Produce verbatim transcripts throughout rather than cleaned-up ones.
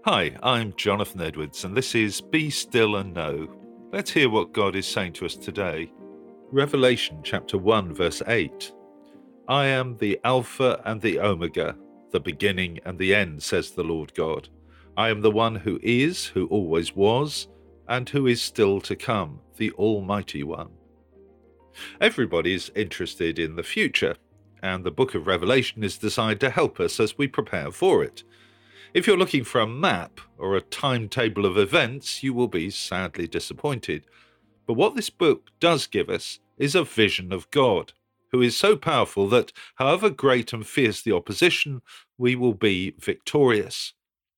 Hi, I'm Jonathan Edwards, and this is Be Still and Know. Let's hear what God is saying to us today. Revelation chapter one, verse eight. I am the Alpha and the Omega, the beginning and the end, says the Lord God. I am the one who is, who always was, and who is still to come, the Almighty One. Everybody is interested in the future, and the book of Revelation is designed to help us as we prepare for it. If you're looking for a map or a timetable of events, you will be sadly disappointed. But what this book does give us is a vision of God, who is so powerful that, however great and fierce the opposition, we will be victorious.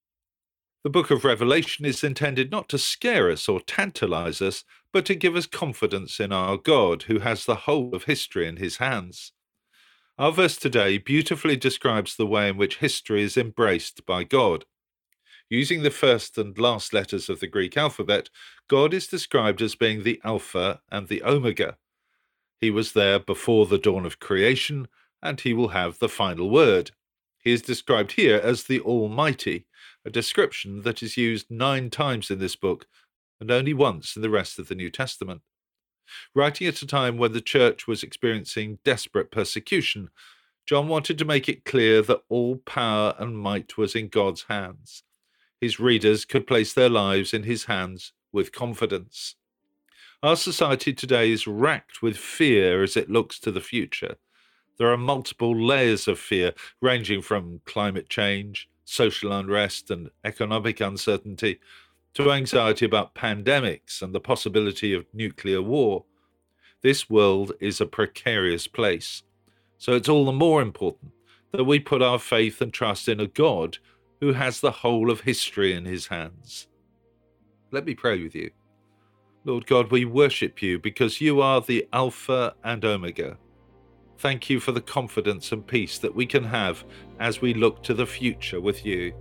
The book of Revelation is intended not to scare us or tantalize us, but to give us confidence in our God, who has the whole of history in his hands. Our verse today beautifully describes the way in which history is embraced by God. Using the first and last letters of the Greek alphabet, God is described as being the Alpha and the Omega. He was there before the dawn of creation, and he will have the final word. He is described here as the Almighty, a description that is used nine times in this book and only once in the rest of the New Testament. Writing at a time when the church was experiencing desperate persecution, John wanted to make it clear that all power and might was in God's hands. His readers could place their lives in his hands with confidence. Our society today is racked with fear as it looks to the future. There are multiple layers of fear, ranging from climate change, social unrest, and economic uncertainty, to anxiety about pandemics and the possibility of nuclear war. This world is a precarious place, so it's all the more important that we put our faith and trust in a God who has the whole of history in his hands. Let me pray with you. Lord God, we worship you because you are the Alpha and Omega. Thank you for the confidence and peace that we can have as we look to the future with you.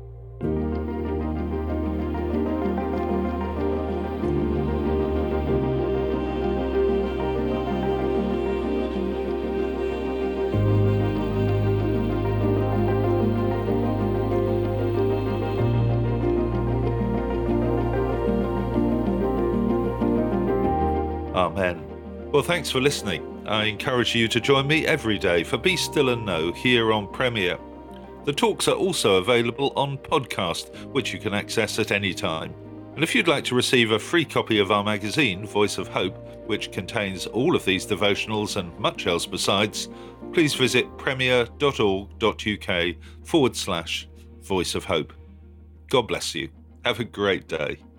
Amen. Well, thanks for listening. I encourage you to join me every day for Be Still and Know here on Premier. The talks are also available on podcast, which you can access at any time. And if you'd like to receive a free copy of our magazine, Voice of Hope, which contains all of these devotionals and much else besides, please visit premier.org.uk forward slash Voice of Hope. God bless you. Have a great day.